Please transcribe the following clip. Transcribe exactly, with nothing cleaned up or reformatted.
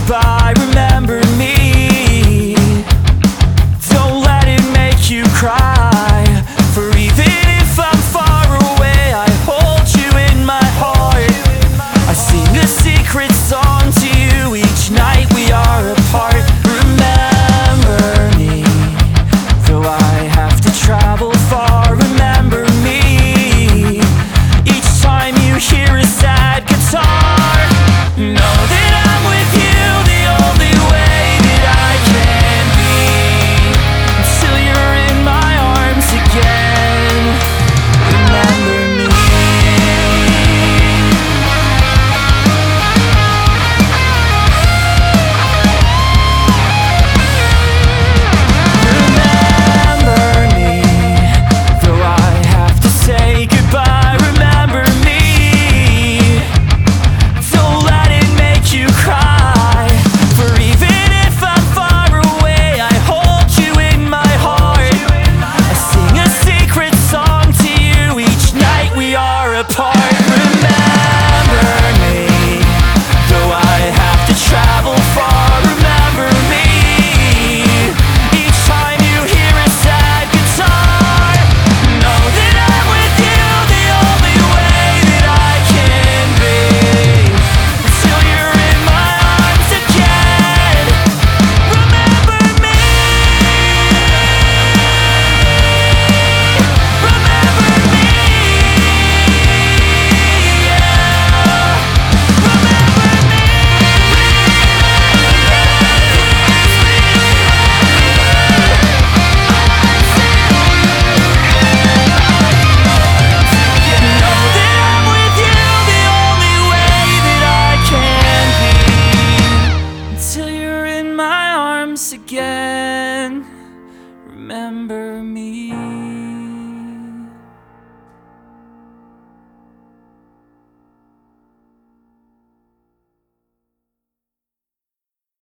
goodbye, remember me. Don't let it make you cry, for even if I'm far away, I hold you in my heart. I sing a secret song to you each night we are apart. Remember me, though I have to travel far, remember me. Each time you hear a sad guitar, know that I'm with you the only way that I can be, until you're in my arms again. Remember me. Remember me, though I have to say goodbye, remember me. Don't let it make you cry, for even if I'm far away, I hold you in my heart. I sing a secret song to you each night we are apart. Remember me, though I have to travel far, remember me. Each time you hear a sad guitar, know that I'm with you the only way that I can be, until you're in my arms again. Remember me. Remember me. Yeah. Remember me. Know that I'm with you the only way that I can be, until you're in my arms again. Remember